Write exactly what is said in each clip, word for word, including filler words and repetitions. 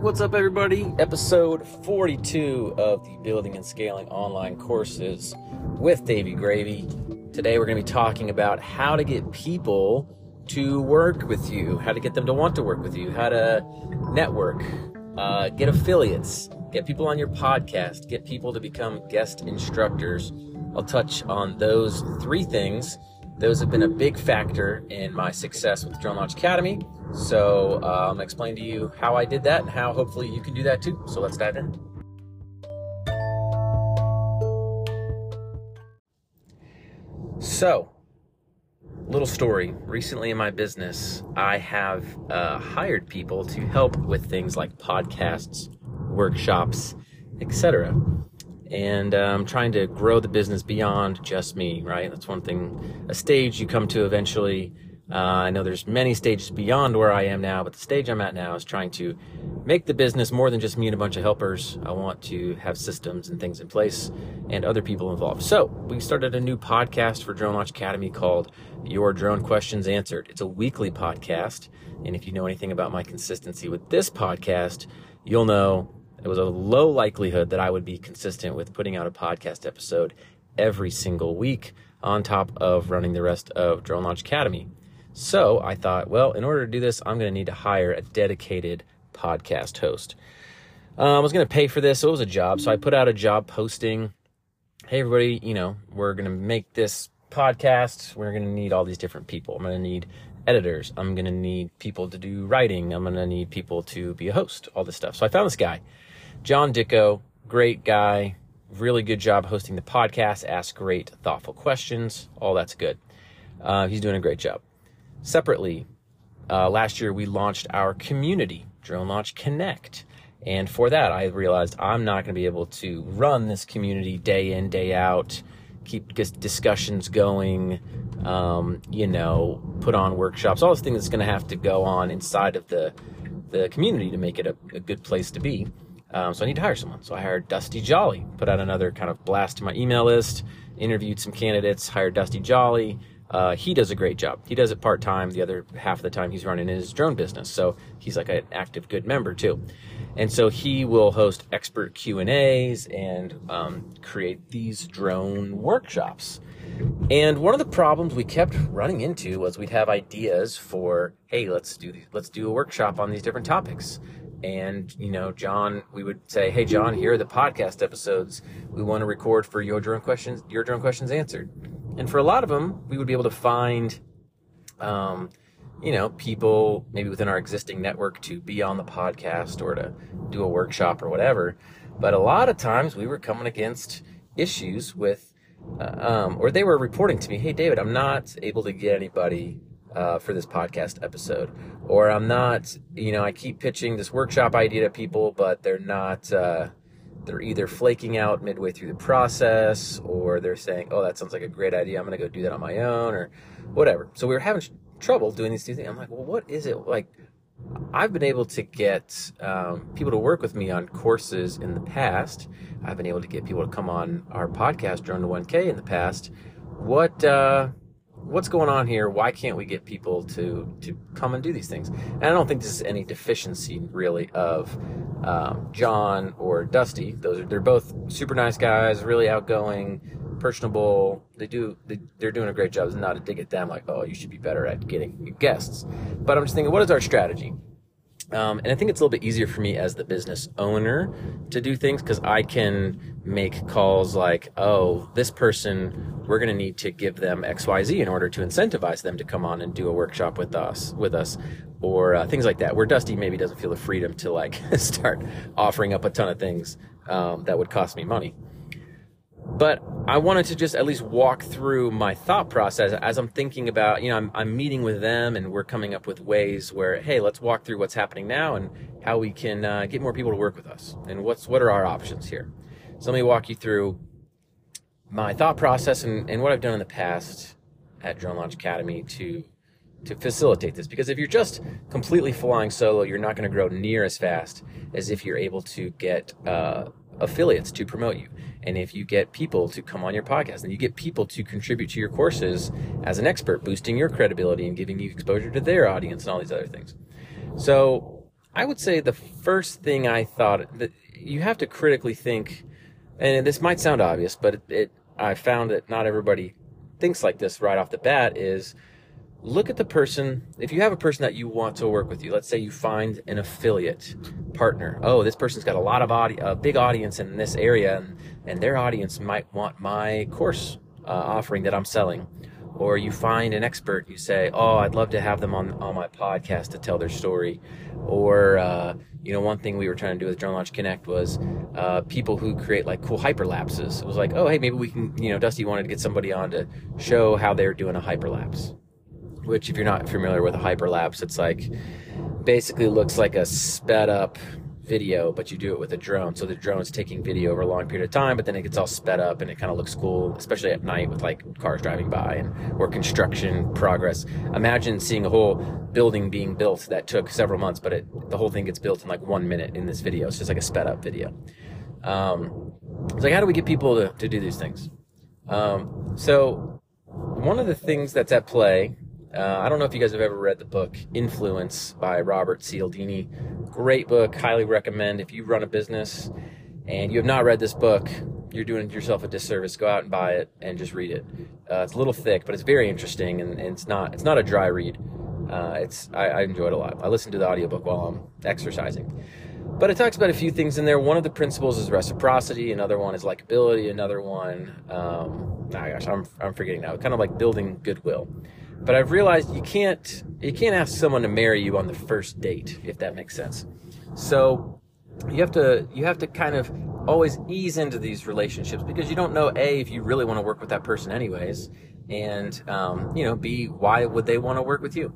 What's up, everybody? Episode forty-two of the Building and Scaling Online Courses with Davey Gravy. Today we're going to be talking about how to get people to work with you, how to get them to want to work with you, how to network, uh, get affiliates, get people on your podcast, get people to become guest instructors. I'll touch on those three things. Those have been a big factor in my success with Drone Launch Academy. So uh, I'm going to explain to you how I did that and how hopefully you can do that too. So let's dive in. So, little story. Recently in my business, I have uh, hired people to help with things like podcasts, workshops, et cetera. And I'm um, trying to grow the business beyond just me, right? That's one thing, a stage you come to eventually. Uh, I know there's many stages beyond where I am now, but the stage I'm at now is trying to make the business more than just me and a bunch of helpers. I want to have systems and things in place and other people involved. So we started a new podcast for Drone Launch Academy called Your Drone Questions Answered. It's a weekly podcast. And if you know anything about my consistency with this podcast, you'll know it was a low likelihood that I would be consistent with putting out a podcast episode every single week on top of running the rest of Drone Launch Academy. So I thought, well, in order to do this, I'm going to need to hire a dedicated podcast host. Uh, I was going to pay for this, so it was a job. So I put out a job posting, hey, everybody, you know, we're going to make this podcast. We're going to need all these different people. I'm going to need editors. I'm going to need people to do writing. I'm going to need people to be a host, all this stuff. So I found this guy, John Dicko, great guy, really good job hosting the podcast, asks great, thoughtful questions. All that's good. Uh, he's doing a great job. Separately, uh, last year we launched our community, Drone Launch Connect. And for that, I realized I'm not going to be able to run this community day in, day out, keep discussions going, um, you know, put on workshops, all this thing that's going to have to go on inside of the, the community to make it a, a good place to be. Um, so I need to hire someone. So I hired Dusty Jolly, put out another kind of blast to my email list, interviewed some candidates, hired Dusty Jolly. Uh, he does a great job. He does it part-time. The other half of the time he's running his drone business. So he's like an active, good member too. And so he will host expert Q and A's and um, create these drone workshops. And one of the problems we kept running into was we'd have ideas for, hey, let's do these, let's do a workshop on these different topics. And, you know, John, we would say, hey, John, here are the podcast episodes we want to record for your drone questions, your drone questions answered. And for a lot of them, we would be able to find, um, you know, people maybe within our existing network to be on the podcast or to do a workshop or whatever. But a lot of times we were coming against issues with, uh, um, or they were reporting to me, hey, David, I'm not able to get anybody Uh, for this podcast episode, or I'm not, you know, I keep pitching this workshop idea to people, but they're not, uh, they're either flaking out midway through the process, or they're saying, oh, that sounds like a great idea, I'm going to go do that on my own, or whatever. So we were having trouble doing these two things. I'm like, well, what is it? Like, I've been able to get um, people to work with me on courses in the past. I've been able to get people to come on our podcast, Drone to one K, in the past. What, uh, What's going on here? Why can't we get people to, to come and do these things? And I don't think this is any deficiency really of um, John or Dusty. Those are, they're both super nice guys, really outgoing, personable. They do, they, they're doing a great job. It's not a dig at them like, oh, you should be better at getting guests. But I'm just thinking, what is our strategy? Um, and I think it's a little bit easier for me as the business owner to do things because I can make calls like, oh, this person, we're going to need to give them X Y Z in order to incentivize them to come on and do a workshop with us, with us, or uh, things like that, where Dusty maybe doesn't feel the freedom to like start offering up a ton of things um, that would cost me money. But I wanted to just at least walk through my thought process as I'm thinking about, you know, I'm, I'm meeting with them and we're coming up with ways where, hey, let's walk through what's happening now and how we can uh, get more people to work with us and what's what are our options here. So let me walk you through my thought process and, and what I've done in the past at Drone Launch Academy to to facilitate this. Because if you're just completely flying solo, you're not going to grow near as fast as if you're able to get uh, affiliates to promote you. And if you get people to come on your podcast and you get people to contribute to your courses as an expert, boosting your credibility and giving you exposure to their audience and all these other things. So I would say the first thing I thought that you have to critically think, and this might sound obvious, but it, it I found that not everybody thinks like this right off the bat, is look at the person. If you have a person that you want to work with you, let's say you find an affiliate partner. Oh, this person's got a lot of audi- a big audience in this area, and, and their audience might want my course uh, offering that I'm selling. Or you find an expert, you say, oh, I'd love to have them on, on my podcast to tell their story. Or, uh, you know, one thing we were trying to do with Drone Launch Connect was uh, people who create like cool hyperlapses. It was like, oh, hey, maybe we can, you know, Dusty wanted to get somebody on to show how they're doing a hyperlapse. Which, if you're not familiar with a hyperlapse, it's like, basically looks like a sped up video, but you do it with a drone. So the drone's taking video over a long period of time, but then it gets all sped up and it kind of looks cool, especially at night with like cars driving by and or construction progress. Imagine seeing a whole building being built that took several months, but it, the whole thing gets built in like one minute in this video. It's just like a sped up video. Um, it's like, how do we get people to, to do these things? Um, so one of the things that's at play, Uh, I don't know if you guys have ever read the book Influence by Robert Cialdini. Great book, highly recommend. If you run a business and you have not read this book, you're doing yourself a disservice. Go out and buy it and just read it. Uh, it's a little thick, but it's very interesting, and, and it's not it's not a dry read. Uh, it's I, I enjoy it a lot. I listen to the audiobook while I'm exercising. But it talks about a few things in there. One of the principles is reciprocity. Another one is likability. Another one, um, oh gosh, I'm I'm forgetting now. Kind of like building goodwill. But I've realized you can't you can't ask someone to marry you on the first date, if that makes sense. So you have to you have to kind of always ease into these relationships, because you don't know, A, if you really want to work with that person anyways, and um, you know, B, why would they want to work with you?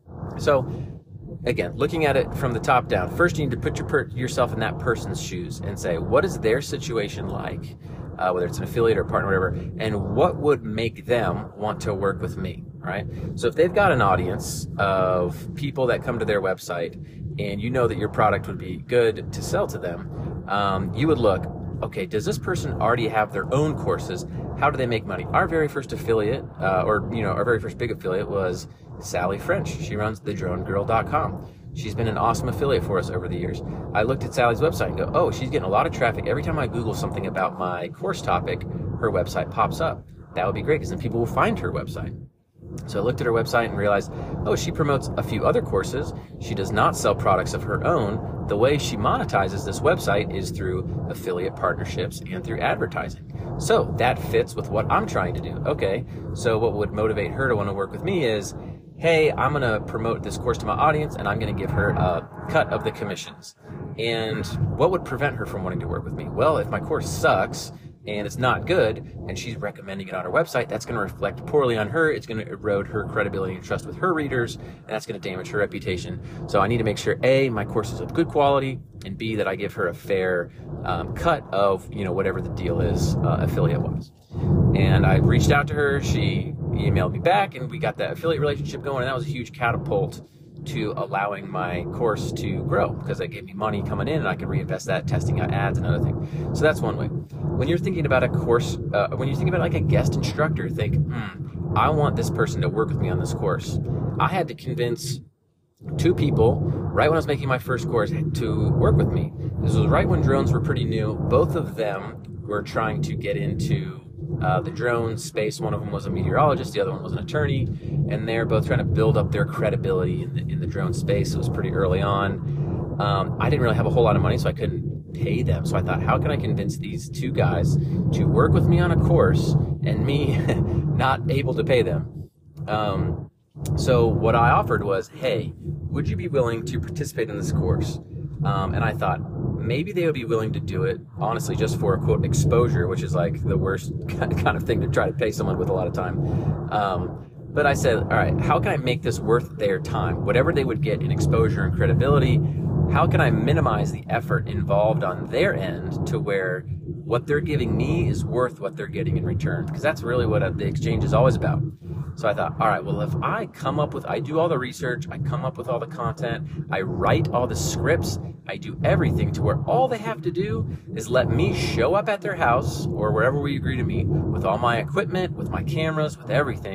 So again, looking at it from the top down, first you need to put your per- yourself in that person's shoes and say, what is their situation like, uh, whether it's an affiliate or partner, whatever, and what would make them want to work with me, right? So if they've got an audience of people that come to their website and you know that your product would be good to sell to them, um, you would look, okay, does this person already have their own courses? How do they make money? Our very first affiliate, uh, or you know, our very first big affiliate was Sally French. She runs the drone girl dot com. She's been an awesome affiliate for us over the years. I looked at Sally's website and go, oh, she's getting a lot of traffic. Every time I Google something about my course topic, her website pops up. That would be great, because then people will find her website. So I looked at her website and realized, oh, she promotes a few other courses. She does not sell products of her own. The way she monetizes this website is through affiliate partnerships and through advertising. So that fits with what I'm trying to do. Okay, so what would motivate her to want to work with me is, hey, I'm going to promote this course to my audience, and I'm going to give her a cut of the commissions. And what would prevent her from wanting to work with me? Well, if my course sucks and it's not good, and she's recommending it on her website, that's going to reflect poorly on her. It's going to erode her credibility and trust with her readers, and that's going to damage her reputation. So I need to make sure, A, my course is of good quality, and B, that I give her a fair um, cut of, you know, whatever the deal is uh, affiliate-wise. And I reached out to her. She emailed me back, and we got that affiliate relationship going, and that was a huge catapult to allowing my course to grow, because it gave me money coming in and I could reinvest that testing out ads and other things. So that's one way. When you're thinking about a course, uh, when you're thinking about like a guest instructor, think, hmm, I want this person to work with me on this course. I had to convince two people right when I was making my first course to work with me. This was right when drones were pretty new. Both of them were trying to get into Uh, the drone space. One of them was a meteorologist, the other one was an attorney, and they're both trying to build up their credibility in the, in the drone space. It was pretty early on. Um, I didn't really have a whole lot of money, so I couldn't pay them. So I thought, how can I convince these two guys to work with me on a course and me not able to pay them? Um, so what I offered was, hey, would you be willing to participate in this course? Um, and I thought, maybe they would be willing to do it, honestly, just for, quote, exposure, which is like the worst kind of thing to try to pay someone with a lot of time. Um, but I said, all right, how can I make this worth their time? Whatever they would get in exposure and credibility, how can I minimize the effort involved on their end to where what they're giving me is worth what they're getting in return? Because that's really what the exchange is always about. So I thought, all right, well, if I come up with, I do all the research, I come up with all the content, I write all the scripts, I do everything to where all they have to do is let me show up at their house or wherever we agree to meet with all my equipment, with my cameras, with everything.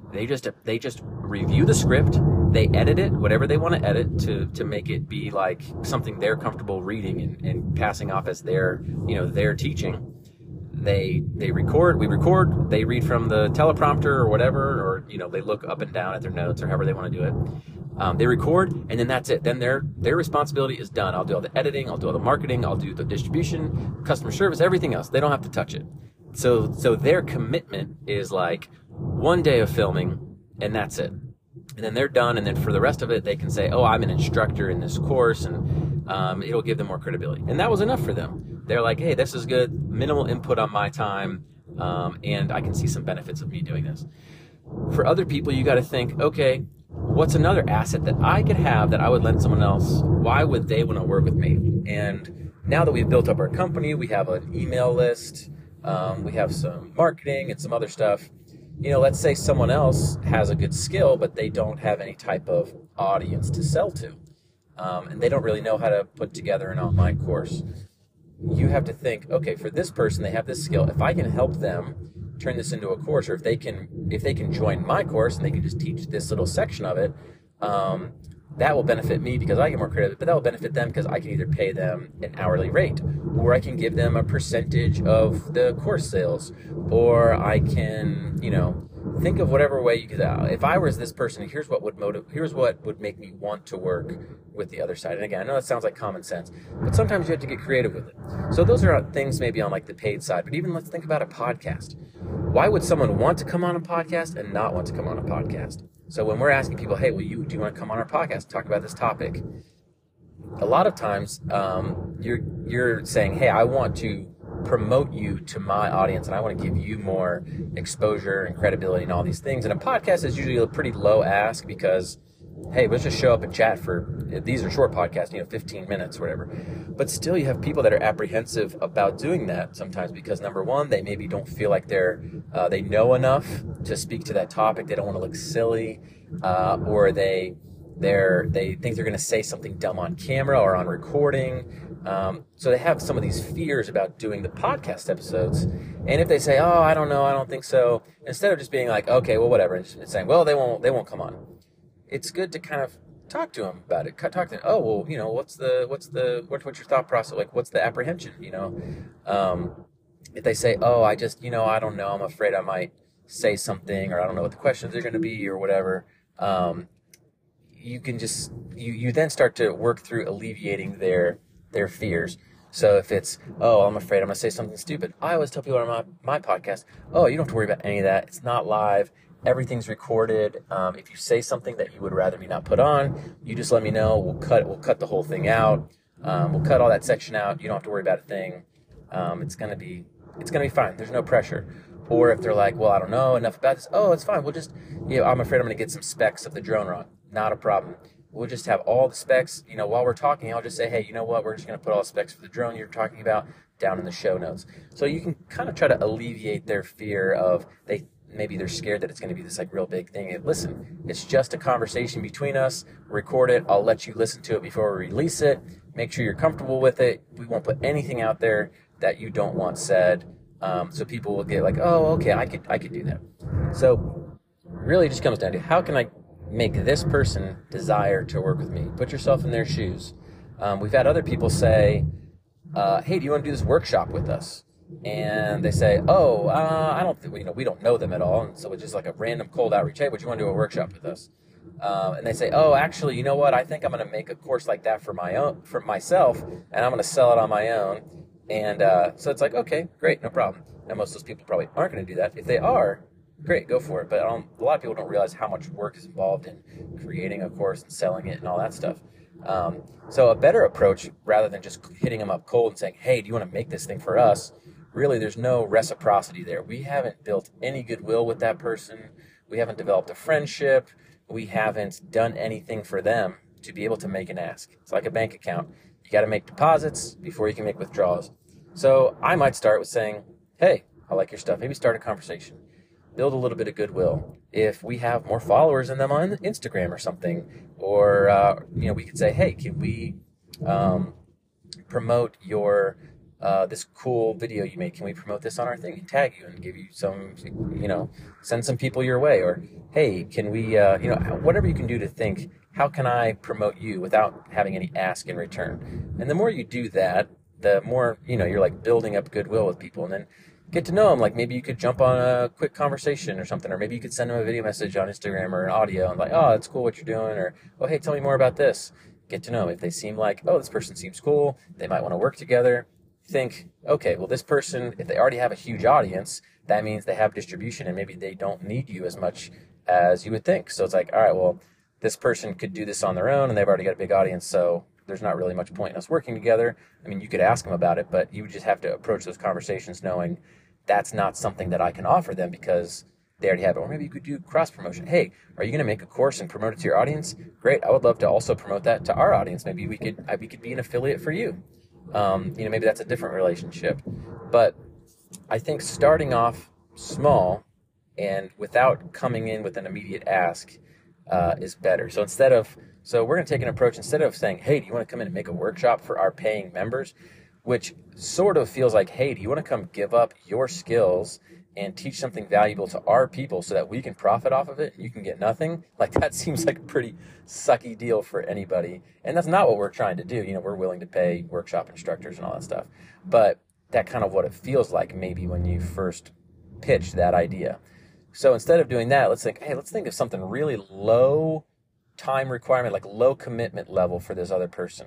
They just they just review the script, they edit it, whatever they want to edit to to make it be like something they're comfortable reading and, and passing off as their, you know, their teaching. They they record, we record, they read from the teleprompter or whatever, or, you know, they look up and down at their notes or however they want to do it. Um, they record, and then that's it. Then their their responsibility is done. I'll do all the editing, I'll do all the marketing, I'll do the distribution, customer service, everything else. They don't have to touch it. So so their commitment is like one day of filming, and that's it. And then they're done, and then for the rest of it, they can say, oh, I'm an instructor in this course, and um, it'll give them more credibility. And that was enough for them. They're like, hey, this is good, minimal input on my time, um, and I can see some benefits of me doing this. For other people, you got to think, okay, what's another asset that I could have that I would lend someone else? Why would they want to work with me? And now that we've built up our company, we have an email list, um, we have some marketing and some other stuff. You know, let's say someone else has a good skill, but they don't have any type of audience to sell to. Um, and they don't really know how to put together an online course. You have to think, okay, for this person, they have this skill. If I can help them turn this into a course, or if they can if they can join my course and they can just teach this little section of it, um, that will benefit me because I get more credit, but that will benefit them because I can either pay them an hourly rate, or I can give them a percentage of the course sales, or I can, you know, think of whatever way you could. Uh, if I was this person, here's what would motive, here's what would make me want to work with the other side. And again, I know that sounds like common sense, but sometimes you have to get creative with it. So those are things maybe on like the paid side, but even let's think about a podcast. Why would someone want to come on a podcast and not want to come on a podcast? So when we're asking people, hey, will you, do you want to come on our podcast, talk about this topic? A lot of times um, you're you're saying, hey, I want to promote you to my audience and I want to give you more exposure and credibility and all these things. And a podcast is usually a pretty low ask because, hey, let's just show up and chat for, these are short podcasts, you know, fifteen minutes or whatever. But still you have people that are apprehensive about doing that sometimes because, number one, they maybe don't feel like they're, uh, they know enough to speak to that topic. They don't want to look silly, uh, or they, they're, they think they're going to say something dumb on camera or on recording. Um, so they have some of these fears about doing the podcast episodes. And if they say, oh, I don't know, I don't think so, instead of just being like, okay, well, whatever, and saying, well, they won't, they won't come on. It's good to kind of talk to them about it. Talk to them. Oh, well, you know, what's the, what's the, what, what's your thought process? Like, what's the apprehension? You know, um, if they say, oh, I just, you know, I don't know, I'm afraid I might say something, or I don't know what the questions are going to be or whatever. Um, you can just, you, you then start to work through alleviating their, their fears. So if it's, oh, I'm afraid I'm going to say something stupid. I always tell people on my, my podcast, oh, you don't have to worry about any of that. It's not live. Everything's recorded. Um, if you say something that you would rather me not put on, you just let me know. We'll cut. We'll cut the whole thing out. Um, we'll cut all that section out. You don't have to worry about a thing. Um, it's gonna be. It's gonna be fine. There's no pressure. Or if they're like, well, I don't know enough about this. Oh, it's fine. We'll just. You know, I'm afraid I'm gonna get some specs of the drone wrong. Not a problem. We'll just have all the specs. You know, while we're talking, I'll just say, hey, you know what? We're just gonna put all the specs for the drone you're talking about down in the show notes. So you can kind of try to alleviate their fear of they. Maybe they're scared that it's going to be this like real big thing. And listen, it's just a conversation between us. Record it. I'll let you listen to it before we release it. Make sure you're comfortable with it. We won't put anything out there that you don't want said. Um, so people will get like, oh, okay, I could, I could do that. So really it just comes down to how can I make this person desire to work with me? Put yourself in their shoes. Um, we've had other people say, uh, hey, do you want to do this workshop with us? And they say, oh, uh, I don't think, you know, we don't know them at all. And so it's just like a random cold outreach. Hey, would you want to do a workshop with us? Um, and they say, oh, actually, you know what? I think I'm going to make a course like that for my own, for myself, and I'm going to sell it on my own. And uh, so it's like, okay, great, no problem. Now, most of those people probably aren't going to do that. If they are, great, go for it. But um, a lot of people don't realize how much work is involved in creating a course and selling it and all that stuff. Um, so a better approach, rather than just hitting them up cold and saying, hey, do you want to make this thing for us? Really, there's no reciprocity there. We haven't built any goodwill with that person. We haven't developed a friendship. We haven't done anything for them to be able to make an ask. It's like a bank account. You got to make deposits before you can make withdrawals. So I might start with saying, hey, I like your stuff. Maybe start a conversation. Build a little bit of goodwill. If we have more followers than them on Instagram or something, or uh, you know, we could say, hey, can we um, promote your uh, this cool video you made, can we promote this on our thing and tag you and give you some, you know, send some people your way? Or, hey, can we, uh, you know, whatever you can do to think, how can I promote you without having any ask in return? And the more you do that, the more, you know, you're like building up goodwill with people, and then get to know them. Like maybe you could jump on a quick conversation or something, or maybe you could send them a video message on Instagram or an audio and like, oh, that's cool what you're doing, or, oh, hey, tell me more about this. Get to know them. If they seem like, oh, this person seems cool, they might want to work together. Think, okay, well, this person, if they already have a huge audience, that means they have distribution and maybe they don't need you as much as you would think. So it's like, all right, well, this person could do this on their own and they've already got a big audience, so there's not really much point in us working together. I mean, you could ask them about it, but you would just have to approach those conversations knowing that's not something that I can offer them because they already have it. Or maybe you could do cross promotion. Hey, are you going to make a course and promote it to your audience? Great. I would love to also promote that to our audience. Maybe we could, we could be an affiliate for you. Um, you know, maybe that's a different relationship. But I think starting off small and without coming in with an immediate ask uh, is better. So instead of, so we're going to take an approach, instead of saying, hey, do you want to come in and make a workshop for our paying members? Which sort of feels like, hey, do you want to come give up your skills and teach something valuable to our people so that we can profit off of it and you can get nothing? Like that seems like a pretty sucky deal for anybody. And that's not what we're trying to do. You know, we're willing to pay workshop instructors and all that stuff. But that kind of what it feels like maybe when you first pitched that idea. So instead of doing that, let's think, hey, let's think of something really low time requirement, like low commitment level for this other person.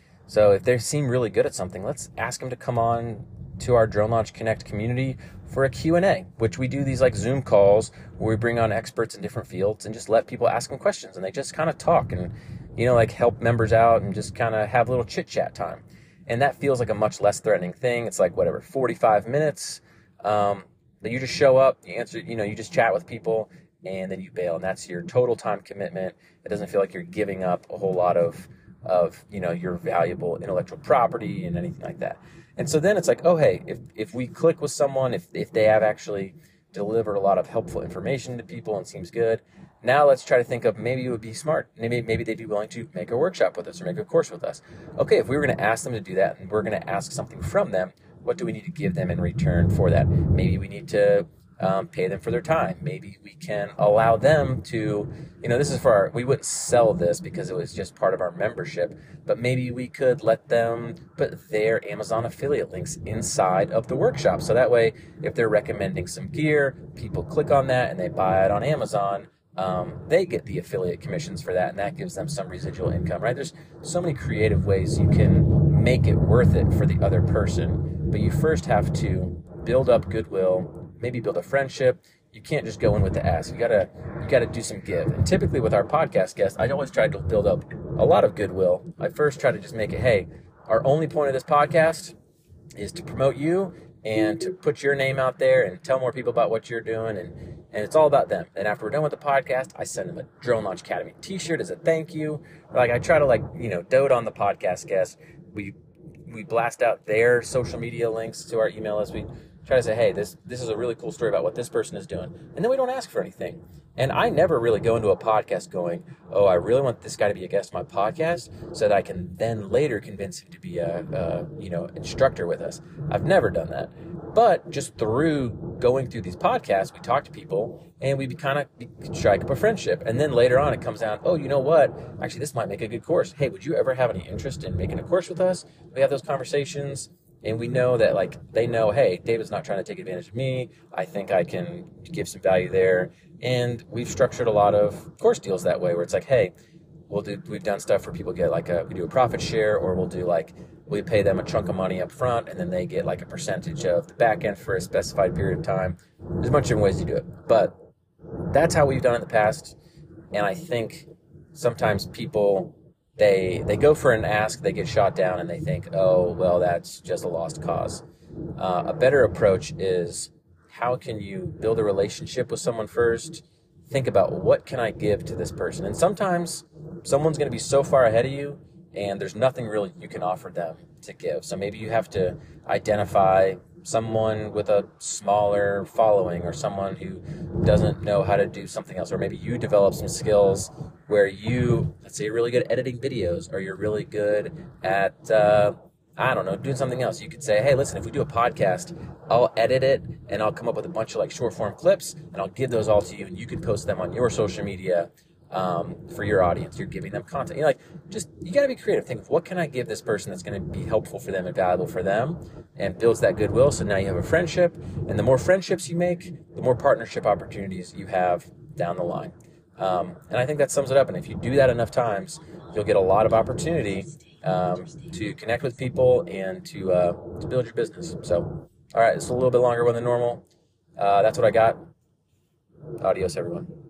So if they seem really good at something, let's ask them to come on to our Drone Launch Connect community for a Q and A, which we do these like Zoom calls where we bring on experts in different fields and just let people ask them questions, and they just kind of talk and, you know, like help members out and just kind of have a little chit chat time. And that feels like a much less threatening thing. It's like whatever, forty-five minutes um, that you just show up, you answer, you know, you just chat with people and then you bail, and that's your total time commitment. It doesn't feel like you're giving up a whole lot of of, you know, your valuable intellectual property and anything like that. And so then it's like, oh, hey, if, if we click with someone, if, if they have actually delivered a lot of helpful information to people and seems good, now let's try to think of maybe it would be smart. Maybe, maybe they'd be willing to make a workshop with us or make a course with us. Okay, if we were going to ask them to do that and we're going to ask something from them, what do we need to give them in return for that? Maybe we need to Um, pay them for their time. Maybe we can allow them to, you know, this is for our, we wouldn't sell this because it was just part of our membership, but maybe we could let them put their Amazon affiliate links inside of the workshop. So that way, if they're recommending some gear, people click on that and they buy it on Amazon, um, they get the affiliate commissions for that, and that gives them some residual income, right? There's so many creative ways you can make it worth it for the other person, but you first have to build up goodwill, maybe build a friendship. You can't just go in with the ask. You gotta, you gotta do some give. And typically with our podcast guests, I always try to build up a lot of goodwill. I first try to just make it, hey, our only point of this podcast is to promote you and to put your name out there and tell more people about what you're doing. And, and it's all about them. And after we're done with the podcast, I send them a Drone Launch Academy t-shirt as a thank you. Or like I try to like, you know, dote on the podcast guests. We, we blast out their social media links to our email list. We try to say, hey, this this is a really cool story about what this person is doing. And then we don't ask for anything. And I never really go into a podcast going, oh, I really want this guy to be a guest on my podcast so that I can then later convince him to be a, a you know, instructor with us. I've never done that. But just through going through these podcasts, we talk to people and we kind of strike up a friendship. And then later on it comes out, oh, you know what? Actually, this might make a good course. Hey, would you ever have any interest in making a course with us? We have those conversations. And we know that, like, they know, hey, David's not trying to take advantage of me. I think I can give some value there. And we've structured a lot of course deals that way where it's like, hey, we'll do, we've done stuff for people to get like a, we do a profit share, or we'll do like, we pay them a chunk of money up front and then they get like a percentage of the back end for a specified period of time. There's a bunch of different ways to do it. But that's how we've done it in the past. And I think sometimes people, They they go for an ask, they get shot down, and they think, oh, well, that's just a lost cause. Uh, a better approach is, how can you build a relationship with someone first? Think about, what can I give to this person? And sometimes someone's going to be so far ahead of you, and there's nothing really you can offer them to give. So maybe you have to identify someone with a smaller following, or someone who doesn't know how to do something else, or maybe you develop some skills where you, let's say you're really good at editing videos, or you're really good at uh, I don't know, doing something else. You could say, hey, listen, if we do a podcast, I'll edit it and I'll come up with a bunch of like short form clips and I'll give those all to you and you can post them on your social media um, for your audience. You're giving them content. You're like, just, you got to be creative. Think of what can I give this person that's going to be helpful for them and valuable for them, and builds that goodwill. So now you have a friendship, and the more friendships you make, the more partnership opportunities you have down the line. Um, and I think that sums it up. And if you do that enough times, you'll get a lot of opportunity um, to connect with people and to uh, to build your business. So, all right, it's a little bit longer one than normal. Uh, that's what I got. Adios, everyone.